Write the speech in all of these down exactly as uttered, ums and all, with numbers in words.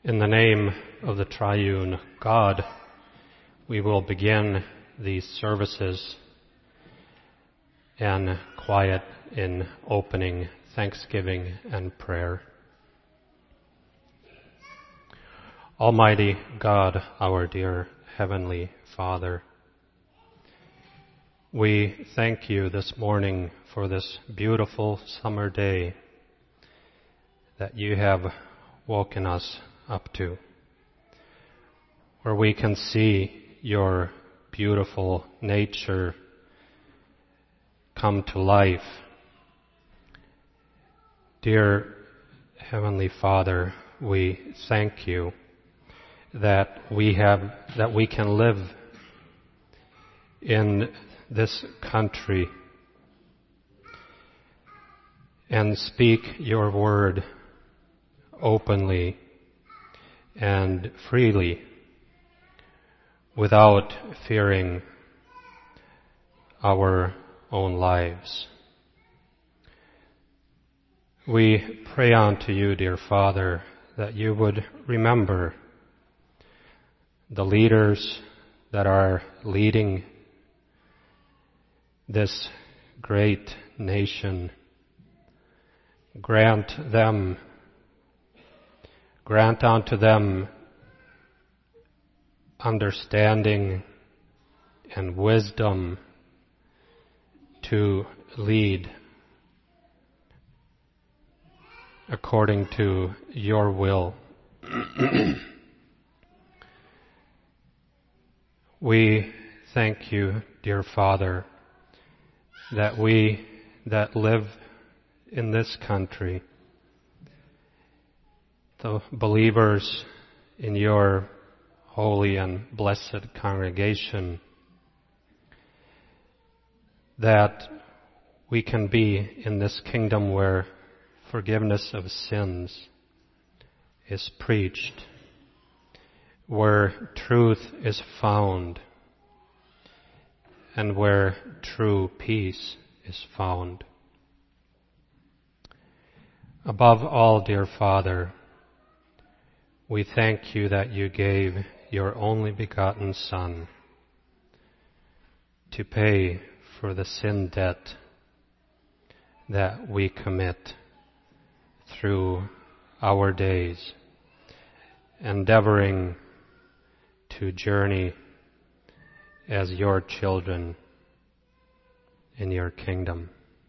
In the name of the triune God, we will begin these services and quiet in opening thanksgiving and prayer. Almighty God, our dear Heavenly Father, we thank you this morning for this beautiful summer day that you have woken us up to, where we can see your beautiful nature come to life. Dear Heavenly Father, we thank you that we have that we can live in this country and speak your word openly and freely without fearing our own lives. We pray unto you, dear Father, that you would remember the leaders that are leading this great nation. Grant them Grant unto them understanding and wisdom to lead according to your will. We thank you, dear Father, that we that live in this country, the believers in your holy and blessed congregation, that we can be in this kingdom where forgiveness of sins is preached, where truth is found, and where true peace is found. Above all, dear Father, we thank you that you gave your only begotten Son to pay for the sin debt that we commit through our days, endeavoring to journey as your children in your kingdom.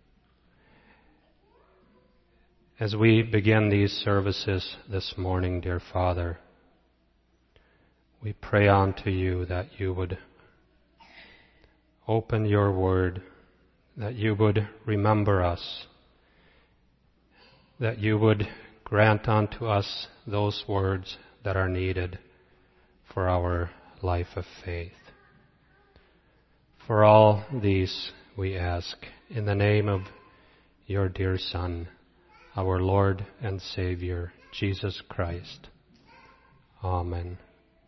As we begin these services this morning, dear Father, we pray unto you that you would open your word, that you would remember us, that you would grant unto us those words that are needed for our life of faith. For all these we ask in the name of your dear Son, our Lord and Savior, Jesus Christ. Amen.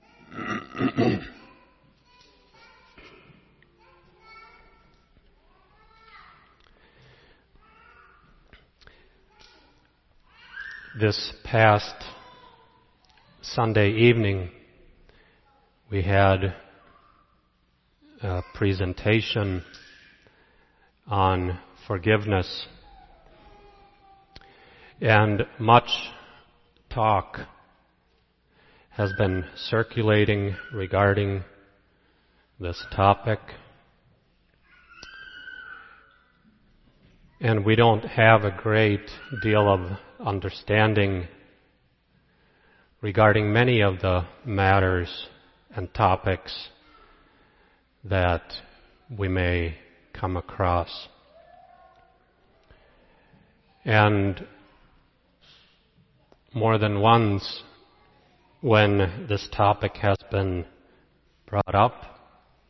This past Sunday evening, we had a presentation on forgiveness. And much talk has been circulating regarding this topic. And we don't have a great deal of understanding regarding many of the matters and topics that we may come across. And more than once, when this topic has been brought up,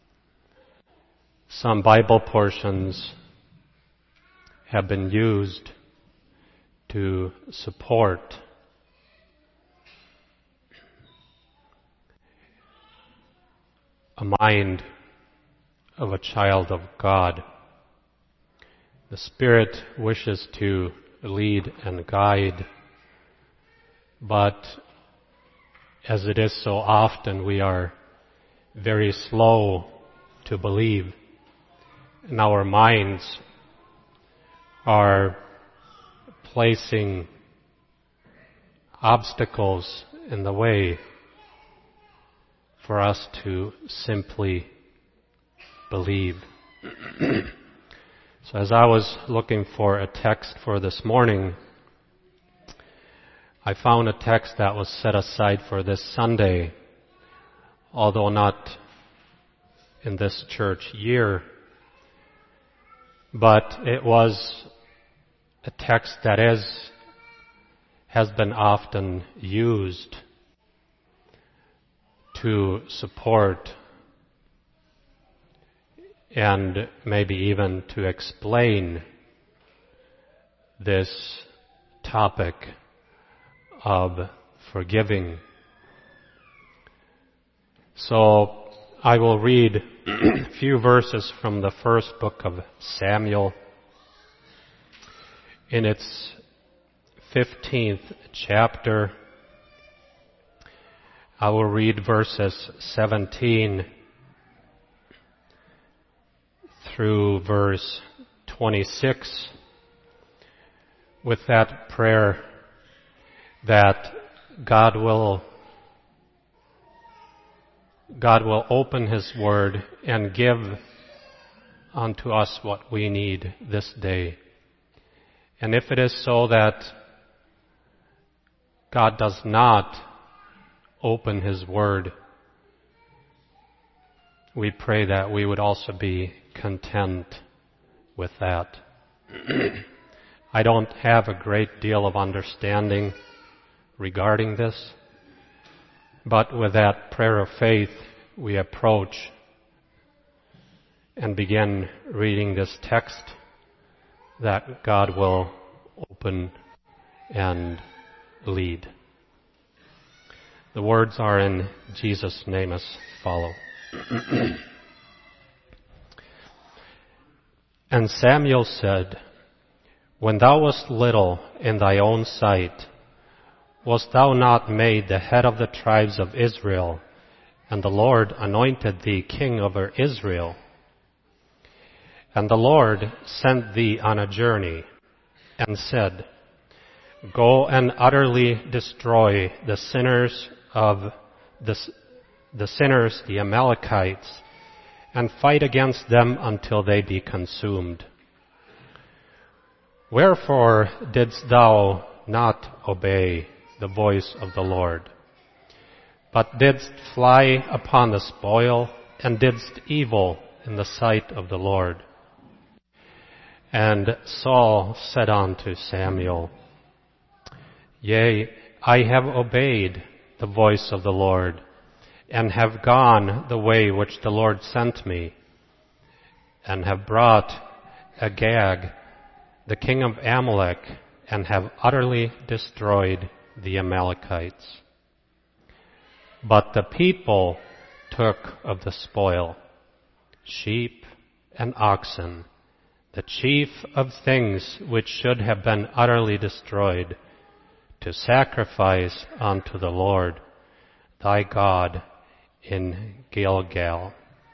some Bible portions have been used to support a mind of a child of God. The Spirit wishes to lead and guide, but as it is so often, we are very slow to believe, and our minds are placing obstacles in the way for us to simply believe. So as I was looking for a text for this morning, I found a text that was set aside for this Sunday, although not in this church year, but it was a text that is, has been often used to support and maybe even to explain this topic of forgiving. So I will read a few verses from the first book of Samuel in its fifteenth chapter. I will read verses seventeen through verse twenty-six with that prayer that God will God will open His Word and give unto us what we need this day. And if it is so that God does not open His Word, we pray that we would also be content with that. I don't have a great deal of understanding regarding this, but with that prayer of faith, we approach and begin reading this text that God will open and lead. The words are in Jesus' name as follow. And Samuel said, When thou wast little in thy own sight, wast thou not made the head of the tribes of Israel, and the Lord anointed thee king over Israel? And the Lord sent thee on a journey, and said, Go and utterly destroy the sinners of the, the sinners, the Amalekites, and fight against them until they be consumed. Wherefore didst thou not obey the voice of the Lord, but didst fly upon the spoil, and didst evil in the sight of the Lord? And Saul said unto Samuel, Yea, I have obeyed the voice of the Lord, and have gone the way which the Lord sent me, and have brought Agag, the king of Amalek, and have utterly destroyed the Amalekites. But the people took of the spoil, sheep and oxen, the chief of things which should have been utterly destroyed, to sacrifice unto the Lord thy God in Gilgal.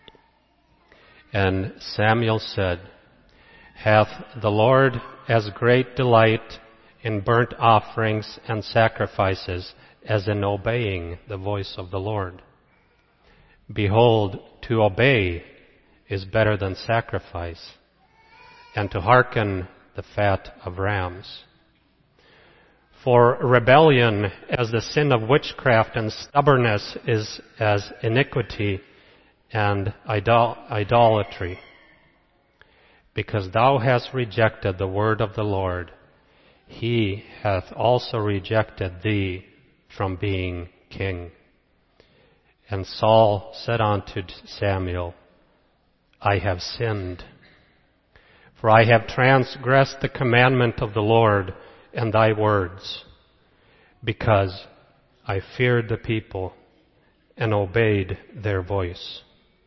And Samuel said, Hath the Lord as great delight in burnt offerings and sacrifices as in obeying the voice of the Lord? Behold, to obey is better than sacrifice, and to hearken the fat of rams. For rebellion as the sin of witchcraft, and stubbornness is as iniquity and idol- idolatry. Because thou hast rejected the word of the Lord, He hath also rejected thee from being king. And Saul said unto Samuel, I have sinned, for I have transgressed the commandment of the Lord and thy words, because I feared the people and obeyed their voice.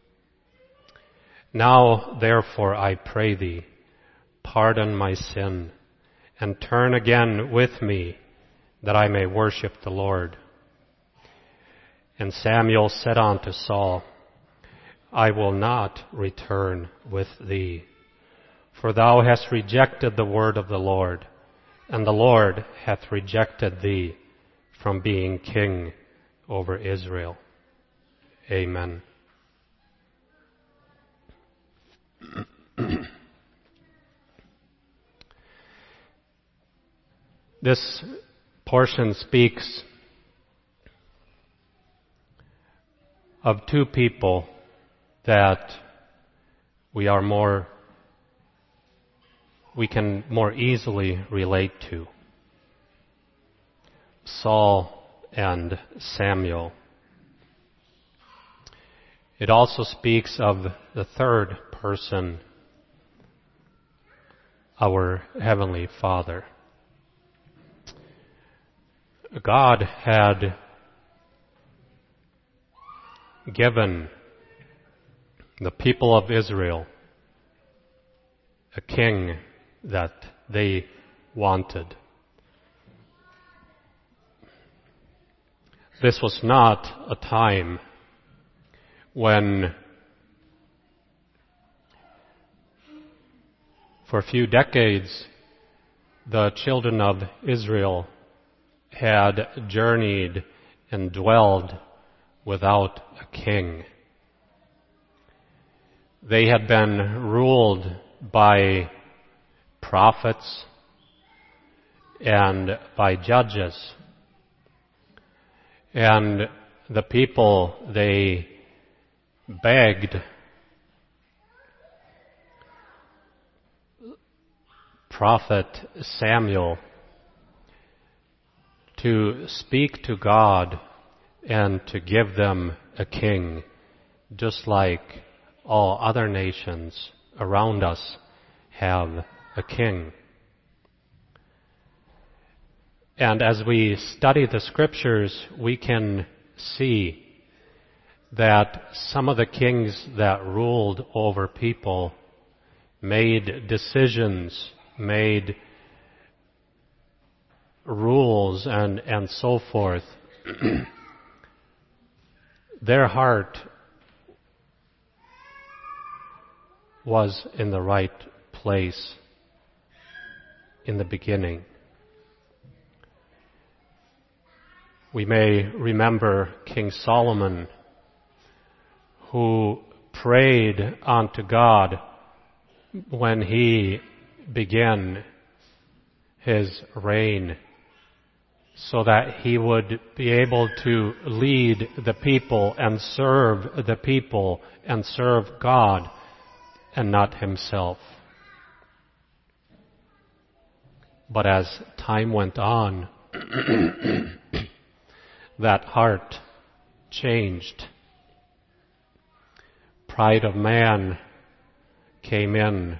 Now, therefore, I pray thee, pardon my sin, and turn again with me, that I may worship the Lord. And Samuel said unto Saul, I will not return with thee, for thou hast rejected the word of the Lord, and the Lord hath rejected thee from being king over Israel. Amen. This portion speaks of two people that we are more, we can more easily relate to. Saul and Samuel. It also speaks of the third person, our Heavenly Father. God had given the people of Israel a king that they wanted. This was not a time when, for a few decades, the children of Israel had journeyed and dwelled without a king. They had been ruled by prophets and by judges. And the people, they begged Prophet Samuel to speak to God and to give them a king, just like all other nations around us have a king. And as we study the scriptures, we can see that some of the kings that ruled over people made decisions, made rules, and, and so forth. Their heart was in the right place in the beginning. We may remember King Solomon, who prayed unto God when he began his reign, so that he would be able to lead the people and serve the people and serve God and not himself. But as time went on, that heart changed. Pride of man came in.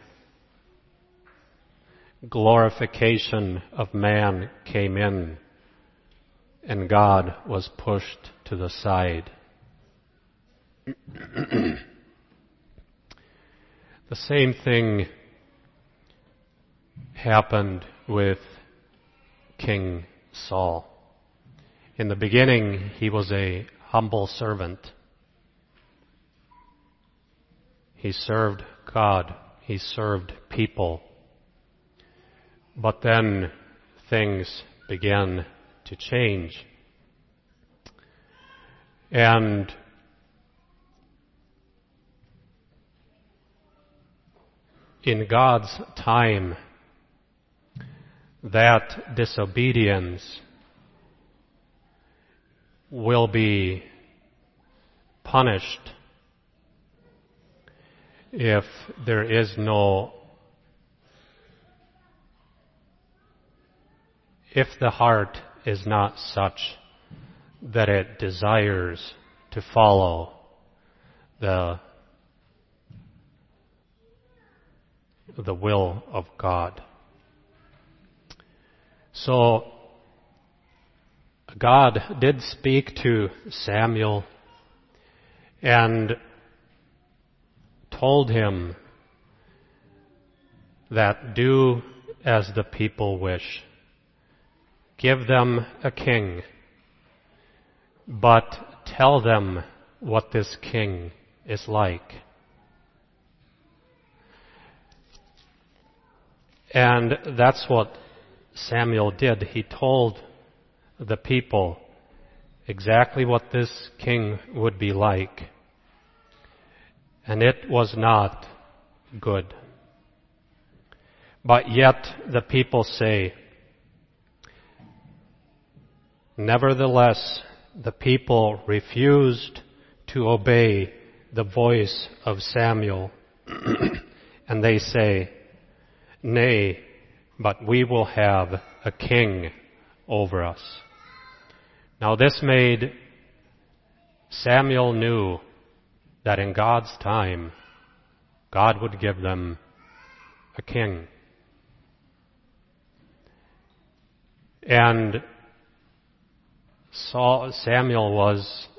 Glorification of man came in. And God was pushed to the side. The same thing happened with King Saul. In the beginning, he was a humble servant. He served God. He served people. But then things began to change. And in God's time, that disobedience will be punished if there is no, if the heart is not such that it desires to follow the the will of God. So God did speak to Samuel and told him that do as the people wish. Give them a king, but tell them what this king is like. And that's what Samuel did. He told the people exactly what this king would be like. And it was not good. But yet the people say, nevertheless, the people refused to obey the voice of Samuel. And they say, nay, but we will have a king over us. Now this made Samuel knew that in God's time, God would give them a king. And Saul, Samuel was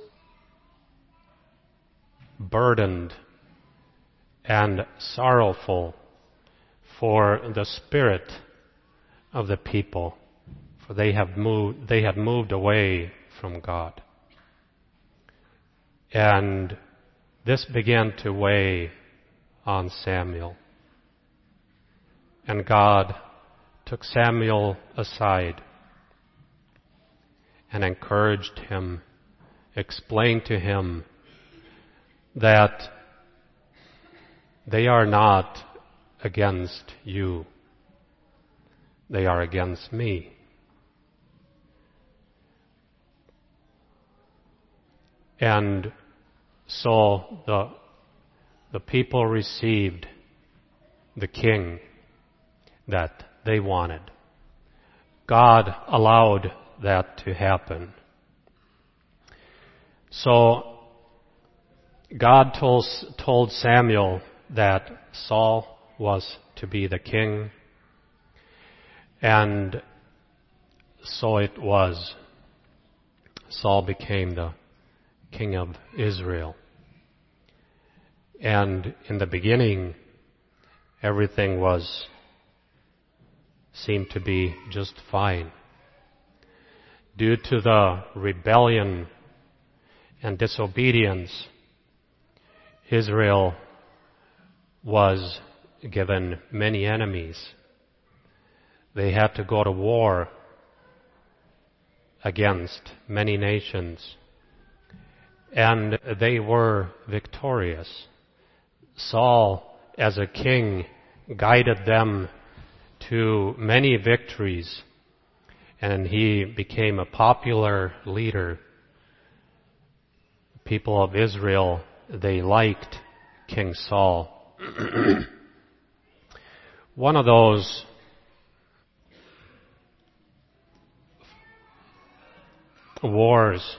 burdened and sorrowful for the spirit of the people, for they have moved, they had moved away from God. And this began to weigh on Samuel. And God took Samuel aside and encouraged him, explained to him that they are not against you. They are against me. And so the, the people received the king that they wanted. God allowed that to happen. So God told, told Samuel that Saul was to be the king, and so it was. Saul became the king of Israel. And in the beginning, everything was seemed to be just fine. Due to the rebellion and disobedience, Israel was given many enemies. They had to go to war against many nations, and they were victorious. Saul, as a king, guided them to many victories, and he became a popular leader. The people of Israel, they liked King Saul. One of those wars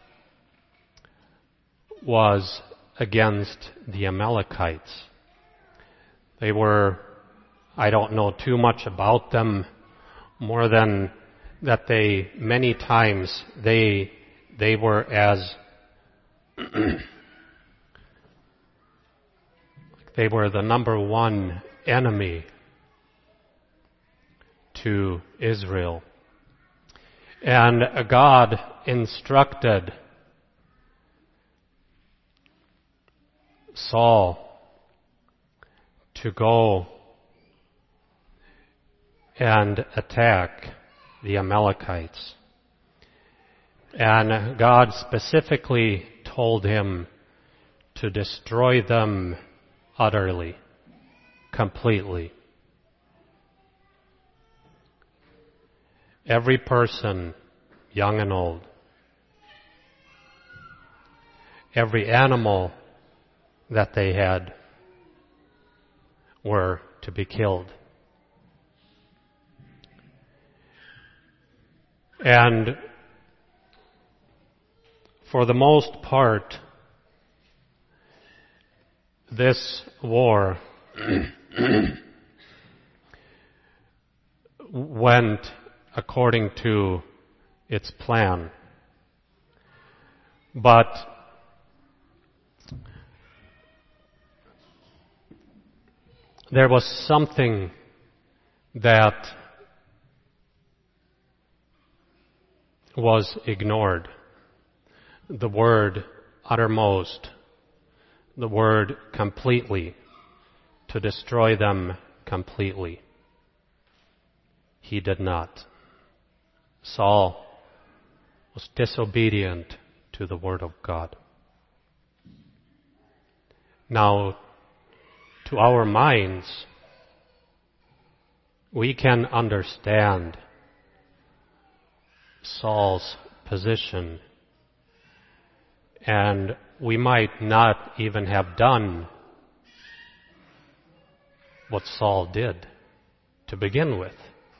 was against the Amalekites. They were, I don't know too much about them, more than that they, many times, they, they were as, they were the number one enemy to Israel. And God instructed Saul to go and attack the Amalekites. And God specifically told him to destroy them utterly, completely. Every person, young and old, every animal that they had were to be killed. And for the most part, this war went according to its plan. But there was something that was ignored. the word uttermost, the word completely, to destroy them completely. He did not. Saul was disobedient to the word of God. Now, to our minds, we can understand Saul's position, and we might not even have done what Saul did to begin with.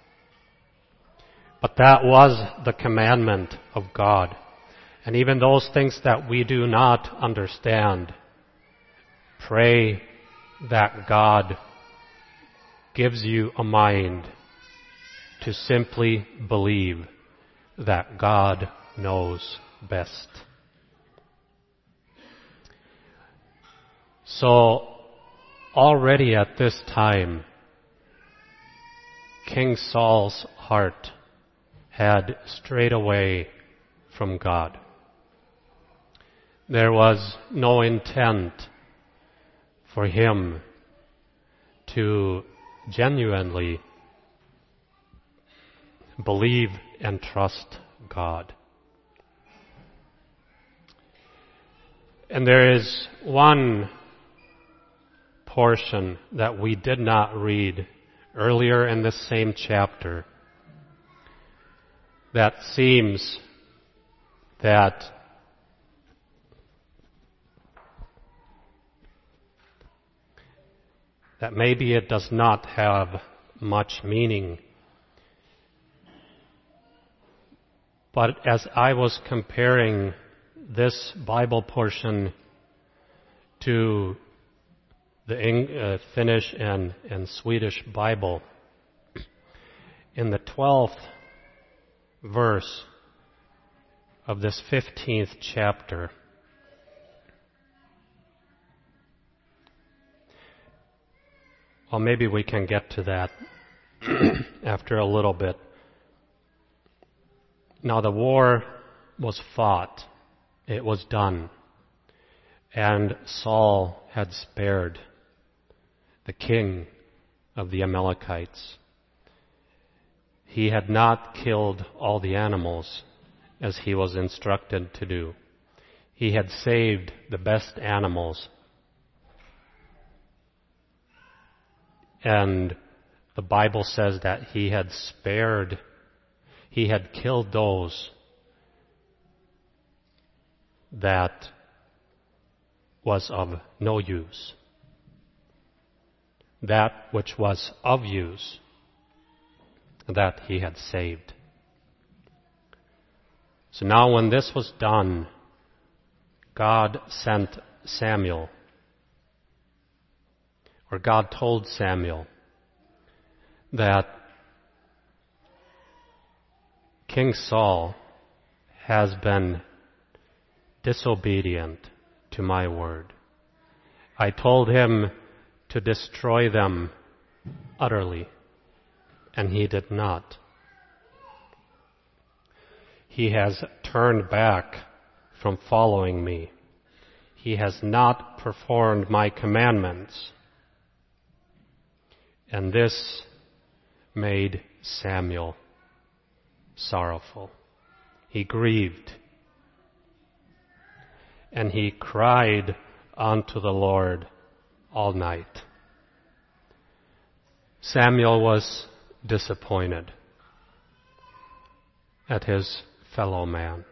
But that was the commandment of God. And even those things that we do not understand, pray that God gives you a mind to simply believe that God knows best. So, already at this time, King Saul's heart had strayed away from God. There was no intent for him to genuinely believe and trust God. And there is one portion that we did not read earlier in this same chapter that seems that that maybe it does not have much meaning. But as I was comparing this Bible portion to the Eng- uh, Finnish and, and Swedish Bible, in the twelfth verse of this fifteenth chapter, well, maybe we can get to that after a little bit. Now the war was fought. It was done. And Saul had spared the king of the Amalekites. He had not killed all the animals as he was instructed to do. He had saved the best animals. And the Bible says that he had spared, he had killed those that was of no use. That which was of use, that he had saved. So now when this was done, God sent Samuel, or God told Samuel that King Saul has been disobedient to my word. I told him to destroy them utterly, and he did not. He has turned back from following me. He has not performed my commandments. And this made Samuel sorrowful. He grieved. And he cried unto the Lord all night. Samuel was disappointed at his fellow man.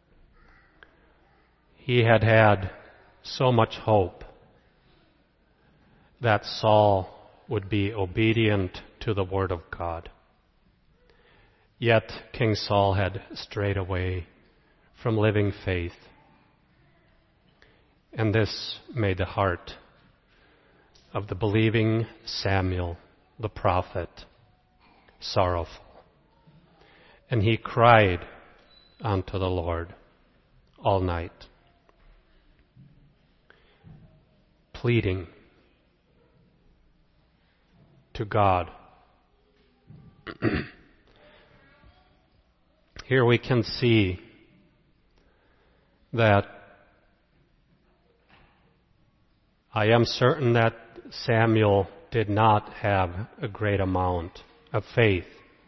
He had had so much hope that Saul would be obedient to the word of God. Yet King Saul had strayed away from living faith. And this made the heart of the believing Samuel, the prophet, sorrowful. And he cried unto the Lord all night, pleading to God. Here we can see that I am certain that Samuel did not have a great amount of faith.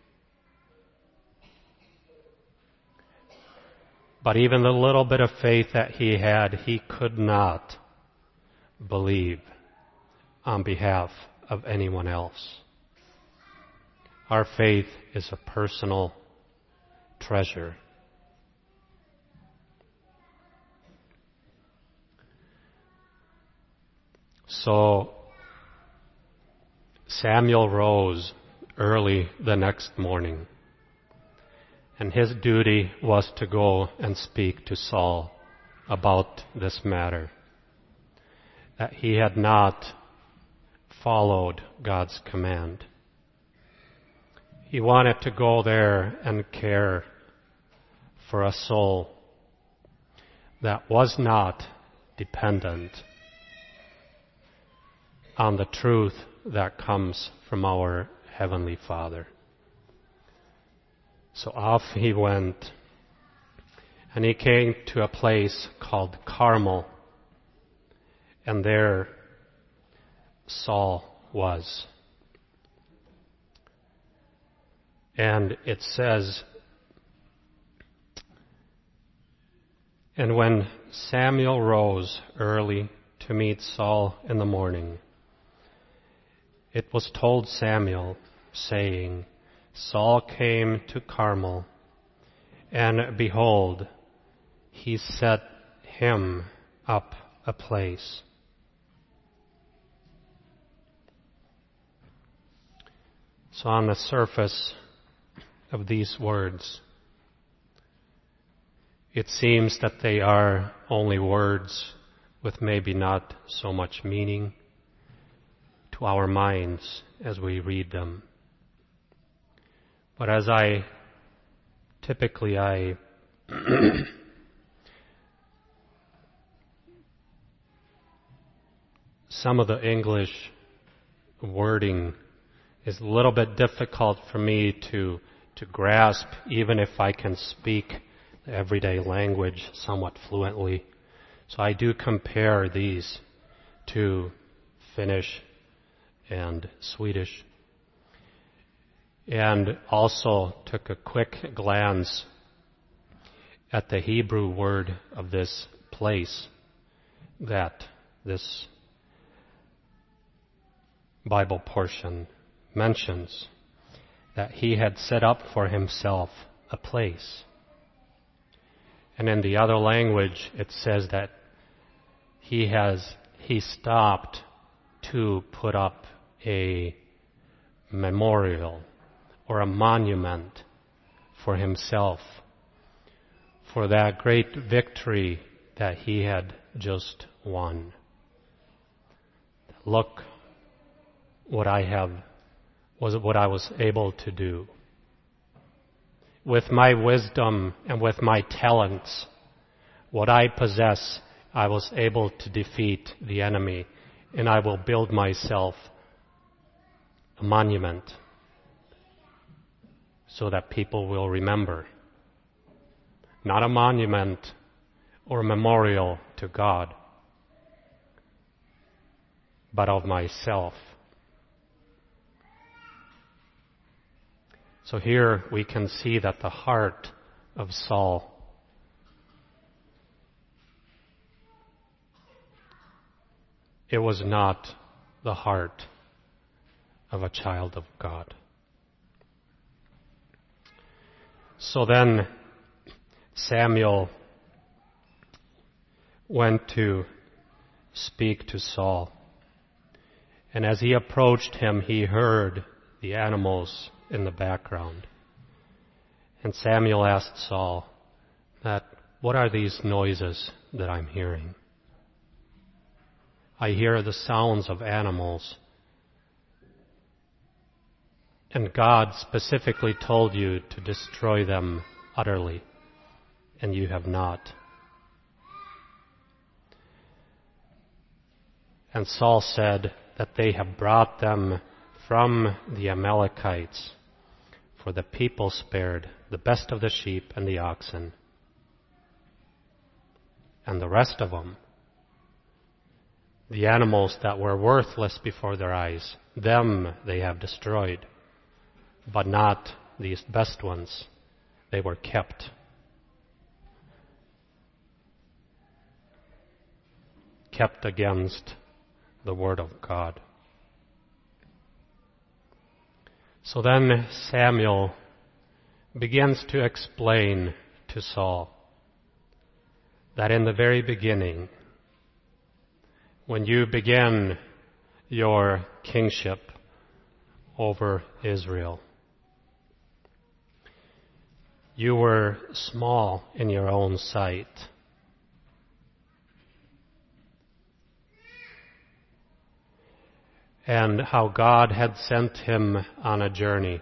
But even the little bit of faith that he had, he could not believe on behalf of anyone else. Our faith is a personal treasure. So Samuel rose early the next morning, and his duty was to go and speak to Saul about this matter, that he had not followed God's command. He wanted to go there and care for a soul that was not dependent on the truth that comes from our Heavenly Father. So off he went, and he came to a place called Carmel, and there Saul was. And it says, and when Samuel rose early to meet Saul in the morning, it was told Samuel, saying, Saul came to Carmel, and behold, he set him up a place. So on the surface of these words, it seems that they are only words with maybe not so much meaning to our minds as we read them. But as I typically I some of the English wording is a little bit difficult for me to to grasp, even if I can speak the everyday language somewhat fluently. So I do compare these to Finnish and Swedish. And also took a quick glance at the Hebrew word of this place that this Bible portion mentions, that he had set up for himself a place. And in the other language it says that he has he stopped to put up a memorial or a monument for himself for that great victory that he had just won. Look what I have was what I was able to do. With my wisdom and with my talents, what I possess, I was able to defeat the enemy, and I will build myself a monument so that people will remember. Not a monument or a memorial to God, but of myself. So here we can see that the heart of Saul it was not the heart of a child of God. So then Samuel went to speak to Saul. And as he approached him, he heard the animals in the background. And Samuel asked Saul that, what are these noises that I'm hearing? I hear the sounds of animals. And God specifically told you to destroy them utterly, and you have not. And Saul said that they have brought them from the Amalekites, for the people spared the best of the sheep and the oxen. and the rest of them. The animals that were worthless before their eyes, them they have destroyed, but not these best ones. They were kept. Kept against the Word of God. So then Samuel begins to explain to Saul that in the very beginning, when you began your kingship over Israel, you were small in your own sight. And how God had sent him on a journey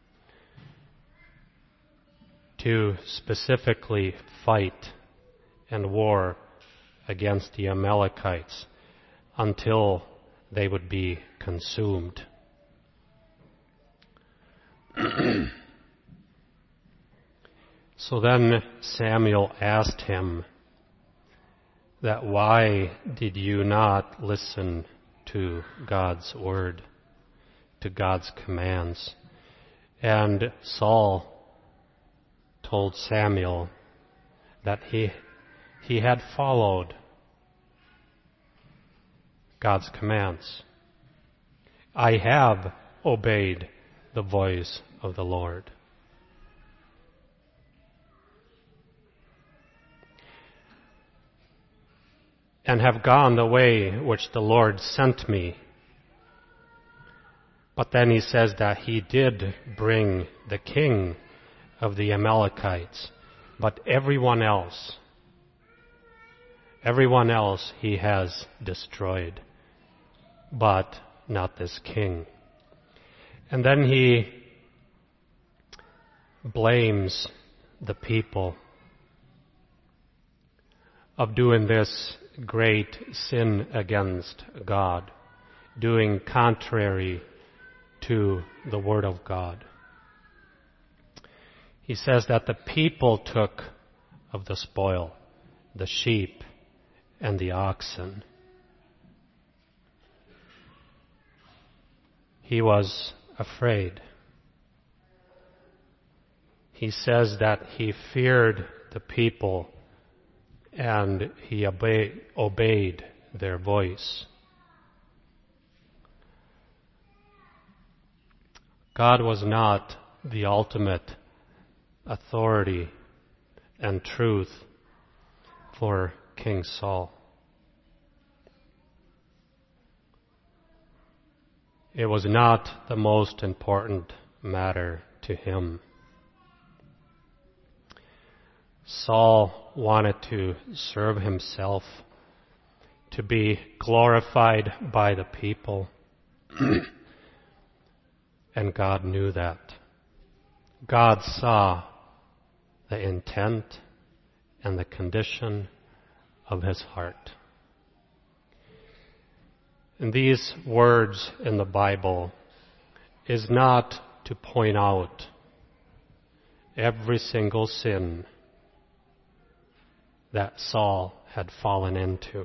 to specifically fight and war against the Amalekites until they would be consumed. So then Samuel asked him that why did you not listen to God's word, to God's commands? And Saul told Samuel that he he had followed God's commands. I have obeyed the voice of the Lord. And have gone the way which the Lord sent me. But then he says that he did bring the king of the Amalekites, but everyone else, everyone else he has destroyed, but not this king. And then he blames the people of doing this great sin against God, doing contrary to the Word of God. He says that the people took of the spoil, the sheep and the oxen. He was afraid. He says that he feared the people and he obey, obeyed their voice. God was not the ultimate authority and truth for King Saul. It was not the most important matter to him. Saul wanted to serve himself, to be glorified by the people, and God knew that. God saw the intent and the condition of his heart. And these words in the Bible is not to point out every single sin that Saul had fallen into,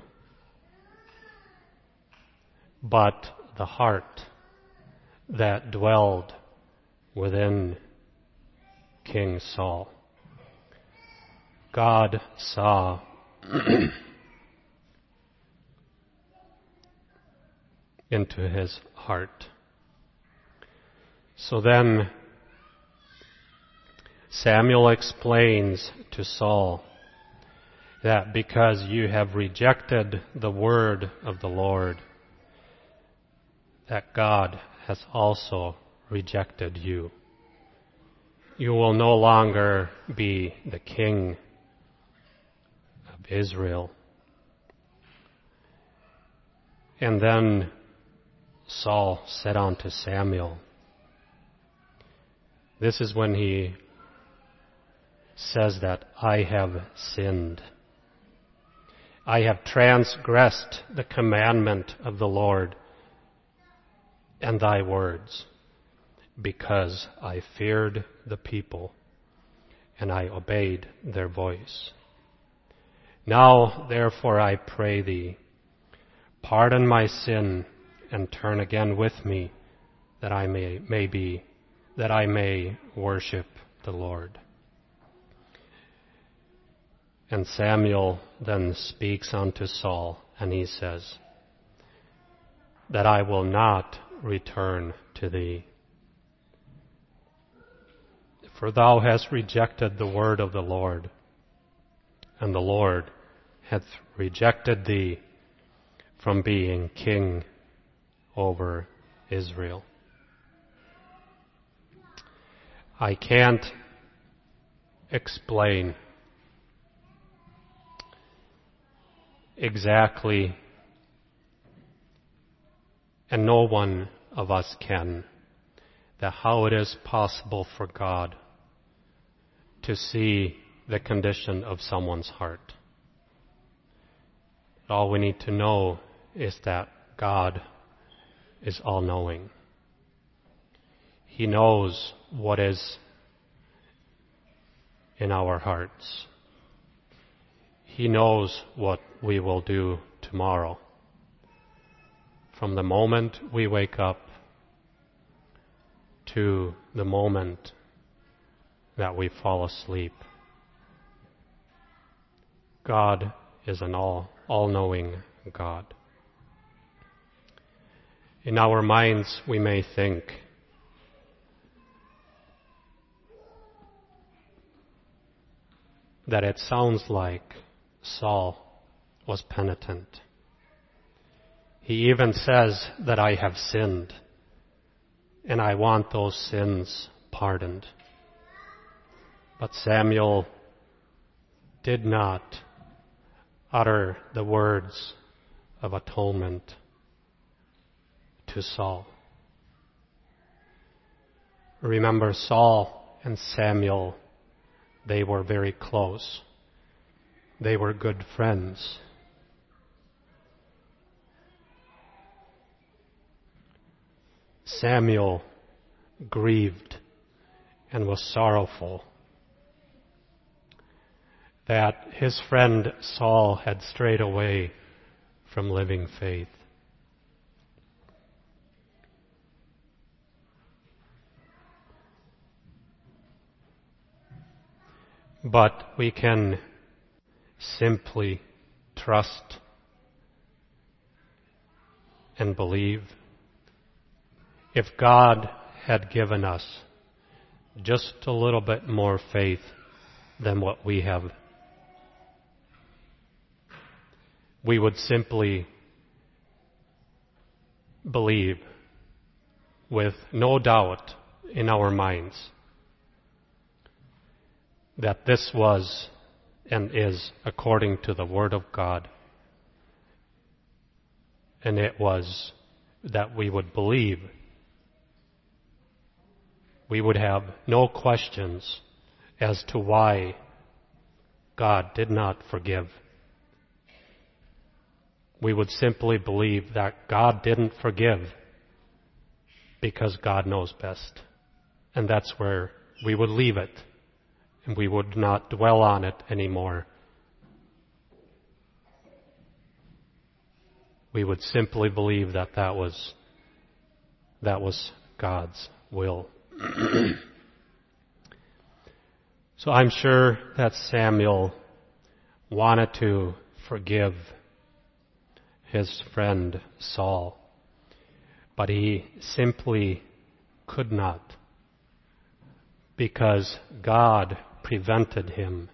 but the heart that dwelled within King Saul. God saw into his heart. So then Samuel explains to Saul that because you have rejected the word of the Lord, that God has also rejected you. You will no longer be the king of Israel. And then Saul said unto Samuel, this is when he says that I have sinned. I have transgressed the commandment of the Lord and thy words, because I feared the people and I obeyed their voice. Now, therefore, I pray thee, pardon my sin and turn again with me, that I may, may be, that I may worship the Lord. And Samuel then speaks unto Saul, and he says, that I will not return to thee. For thou hast rejected the word of the Lord, and the Lord hath rejected thee from being king over Israel. I can't explain exactly, and no one of us can, that how it is possible for God to see the condition of someone's heart. All we need to know is that God is all-knowing. He knows what is in our hearts. He knows what we will do tomorrow. From the moment we wake up to the moment that we fall asleep. God is an all, all-knowing God. In our minds, we may think that it sounds like Saul was penitent. He even says that I have sinned, and I want those sins pardoned. But Samuel did not utter the words of atonement to Saul. Remember, Saul and Samuel, they were very close. They were good friends. Samuel grieved and was sorrowful that his friend Saul had strayed away from living faith. But we can simply trust and believe. If God had given us just a little bit more faith than what we have, we would simply believe with no doubt in our minds that this was and is according to the Word of God. And it was that we would believe. We would have no questions as to why God did not forgive. We would simply believe that God didn't forgive because God knows best. And that's where we would leave it. And we would not dwell on it anymore. We would simply believe that that was, that was God's will. So I'm sure that Samuel wanted to forgive his friend Saul, but he simply could not, because God prevented him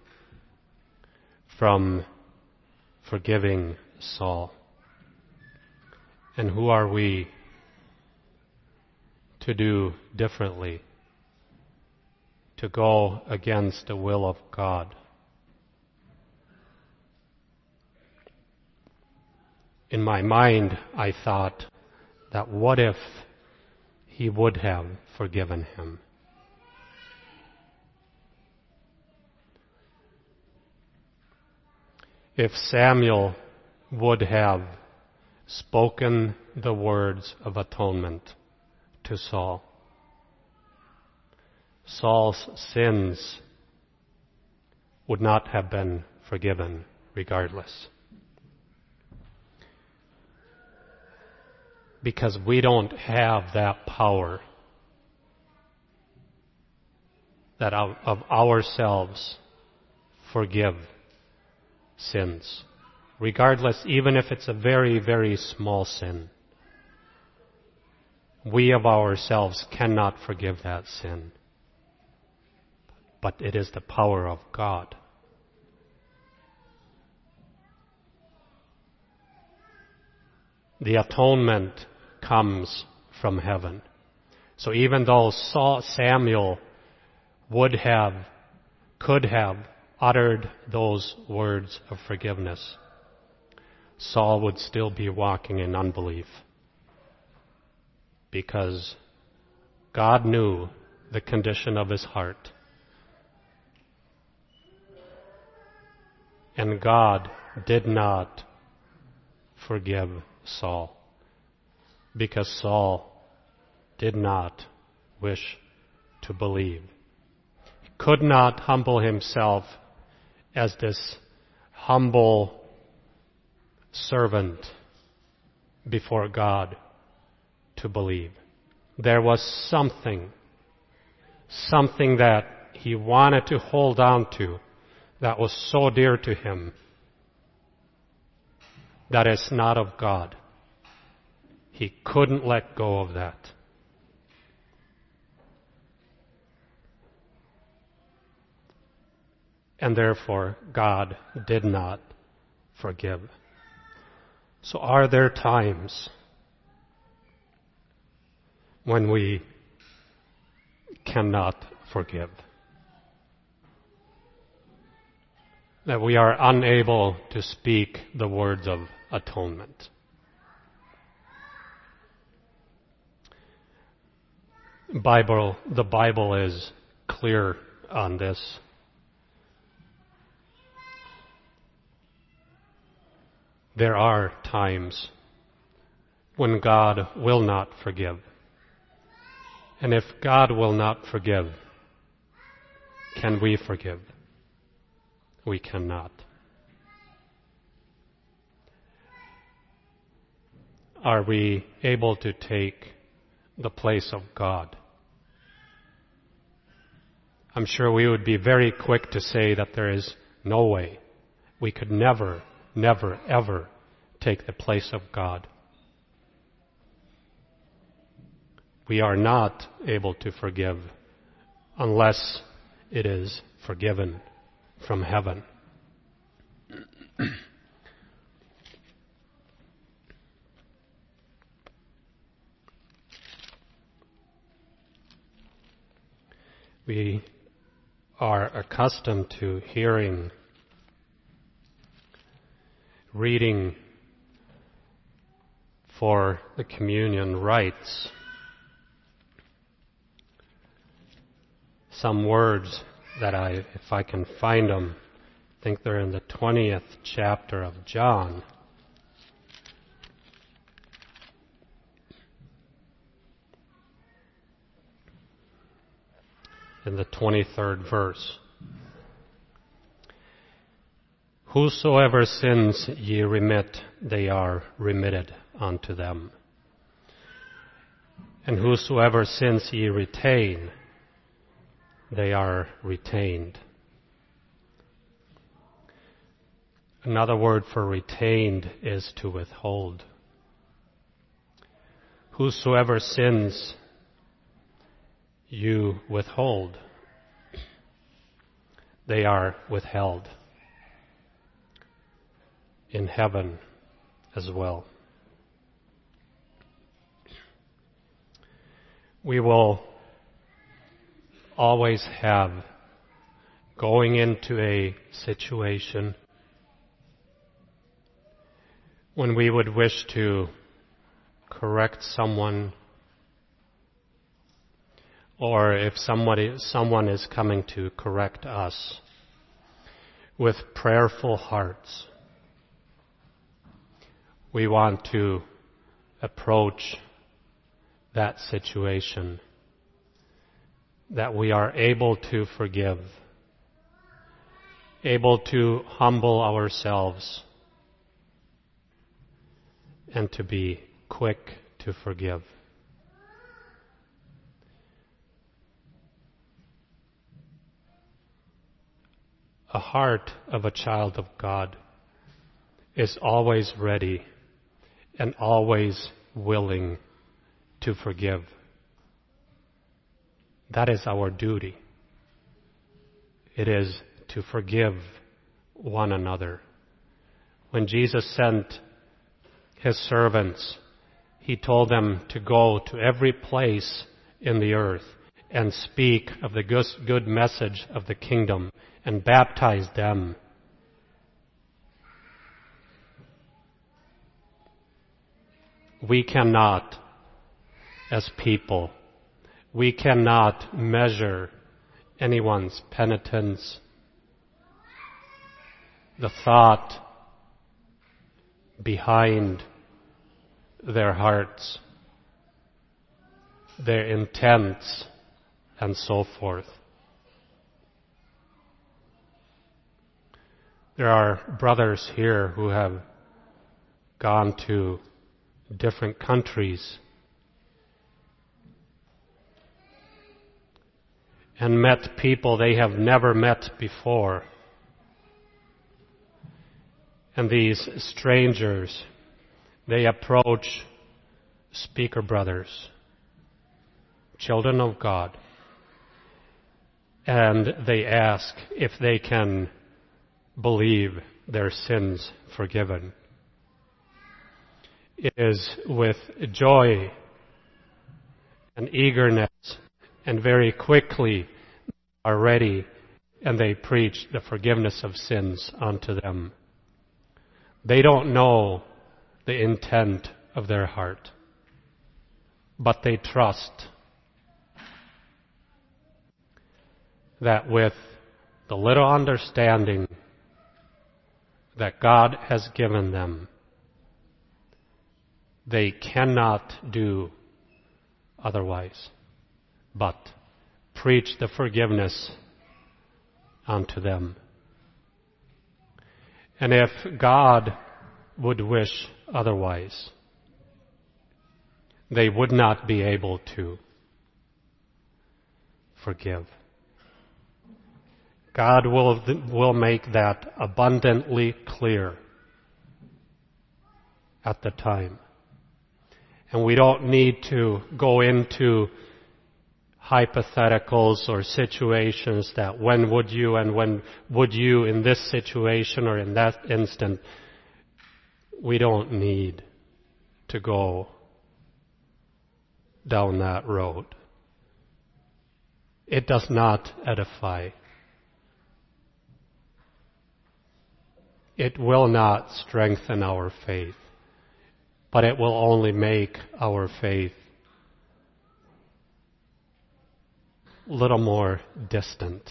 from forgiving Saul. And who are we to do differently, to go against the will of God? In my mind, I thought that what if he would have forgiven him? If Samuel would have spoken the words of atonement to Saul, Saul's sins would not have been forgiven. regardless. Because we don't have that power that out of ourselves forgive sins. Regardless, even if it's a very, very small sin. We of ourselves cannot forgive that sin. But it is the power of God. The atonement comes from heaven. So even though Saul, Samuel would have, could have uttered those words of forgiveness, Saul would still be walking in unbelief. Because God knew the condition of his heart. And God did not forgive Saul. Because Saul did not wish to believe. He could not humble himself as this humble servant before God to believe. There was something, something that he wanted to hold on to that was so dear to him that is not of God. He couldn't let go of that. And therefore, God did not forgive. So are there times when we cannot forgive? That we are unable to speak the words of atonement. Bible, the Bible is clear on this. There are times when God will not forgive. And if God will not forgive, can we forgive? We cannot. Are we able to take the place of God? I'm sure we would be very quick to say that there is no way. We could never, never, ever take the place of God. We are not able to forgive unless it is forgiven from heaven. We are accustomed to hearing, reading for the communion rites some words that I, if I can find them, I think they're in the twentieth chapter of John. In the twenty-third verse. Whosoever sins ye remit, they are remitted unto them. And whosoever sins ye retain, they are retained. Another word for retained is to withhold. Whosoever sins, you withhold. They are withheld in heaven as well. We will always have, going into a situation when we would wish to correct someone, or if somebody, someone is coming to correct us, with prayerful hearts, we want to approach that situation that we are able to forgive able to humble ourselves and to be quick to forgive. A heart of a child of God is always ready and always willing to forgive. That is our duty. It is to forgive one another. When Jesus sent His servants, He told them to go to every place in the earth and speak of the good message of the kingdom and baptize them. We cannot, as people, we cannot measure anyone's penitence, the thought behind their hearts, their intents, and so forth. There are brothers here who have gone to different countries and met people they have never met before. And these strangers, they approach speaker brothers, children of God, and they ask if they can believe their sins forgiven. It is with joy and eagerness, and very quickly are ready, and they preach the forgiveness of sins unto them. They don't know the intent of their heart, but they trust that with the little understanding that God has given them, they cannot do otherwise but preach the forgiveness unto them. And if God would wish otherwise, they would not be able to forgive. God will, will make that abundantly clear at the time. And we don't need to go into hypotheticals or situations that when would you and when would you in this situation or in that instant. We don't need to go down that road. It does not edify. It will not strengthen our faith, but it will only make our faith a little more distant.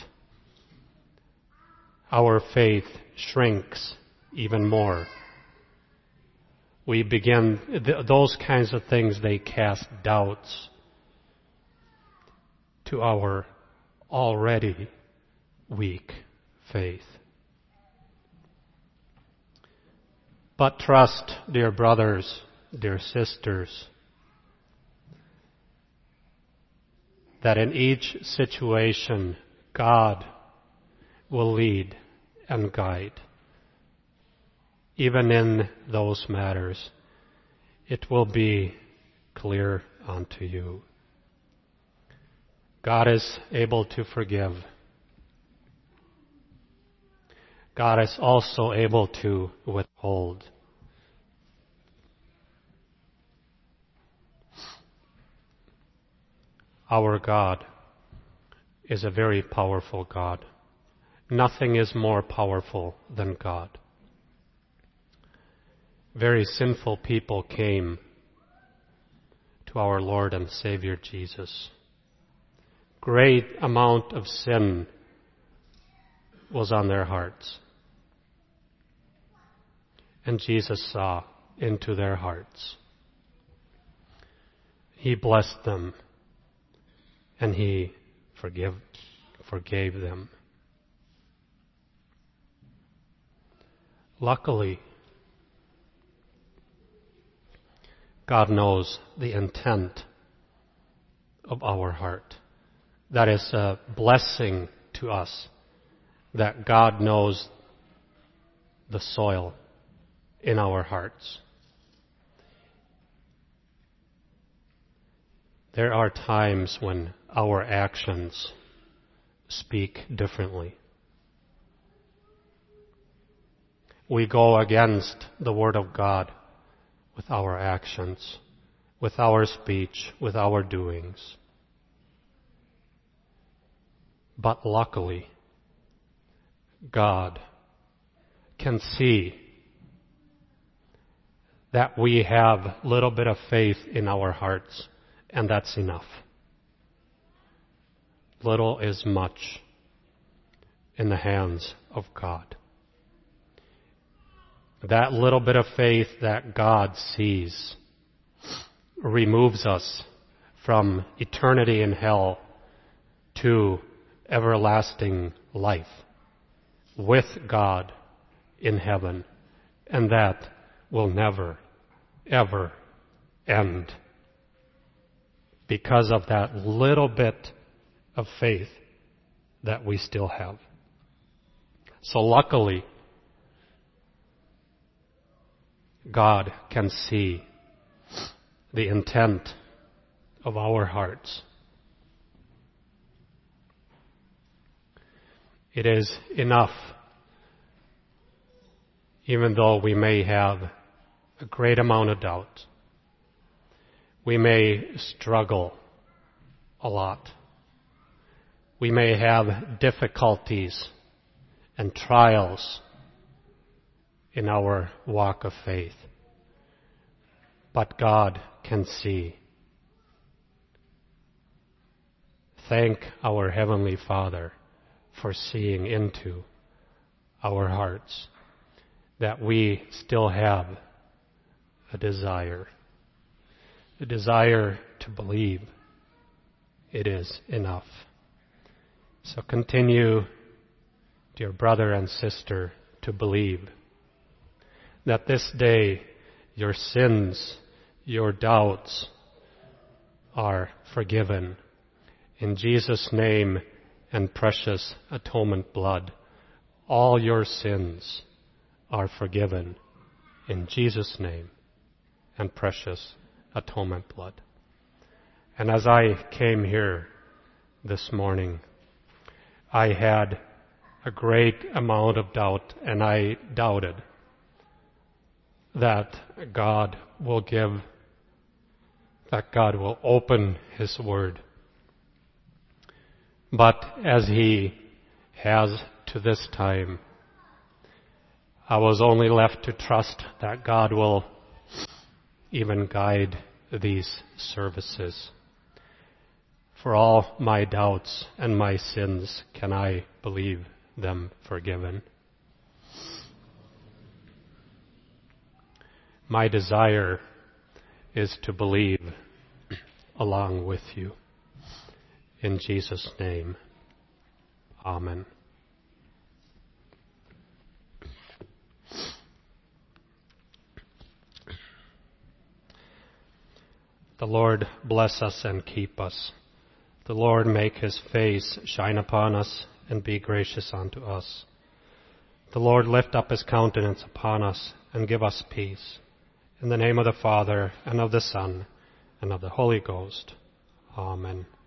Our faith shrinks even more. We begin, th- those kinds of things, they cast doubts to our already weak faith. But trust, dear brothers, dear sisters, that in each situation God will lead and guide. Even in those matters, it will be clear unto you. God is able to forgive. God is also able to withhold. Our God is a very powerful God. Nothing is more powerful than God. Very sinful people came to our Lord and Savior Jesus. Great amount of sin was on their hearts. And Jesus saw into their hearts. He blessed them, and He forgive, forgave them. Luckily, God knows the intent of our heart. That is a blessing to us, that God knows the soil in our hearts. There are times when our actions speak differently. We go against the Word of God with our actions, with our speech, with our doings. But luckily, God can see that we have a little bit of faith in our hearts, and that's enough. Little is much in the hands of God. That little bit of faith that God sees removes us from eternity in hell to everlasting life with God in heaven, and that will never, ever end because of that little bit of faith that we still have. So luckily, God can see the intent of our hearts. It is enough, even though we may have a great amount of doubt. We may struggle a lot. We may have difficulties and trials in our walk of faith. But God can see. Thank our Heavenly Father for seeing into our hearts that we still have a desire, a desire to believe it is enough. So continue, dear brother and sister, to believe that this day your sins, your doubts are forgiven. In Jesus' name and precious atonement blood, all your sins are forgiven. In Jesus' name and precious atonement blood. And as I came here this morning, I had a great amount of doubt, and I doubted that God will give, that God will open His Word. But as He has to this time, I was only left to trust that God will even guide these services. For all my doubts and my sins, can I believe them forgiven? My desire is to believe along with you. In Jesus' name, amen. The Lord bless us and keep us. The Lord make His face shine upon us and be gracious unto us. The Lord lift up His countenance upon us and give us peace. In the name of the Father, and of the Son, and of the Holy Ghost. Amen.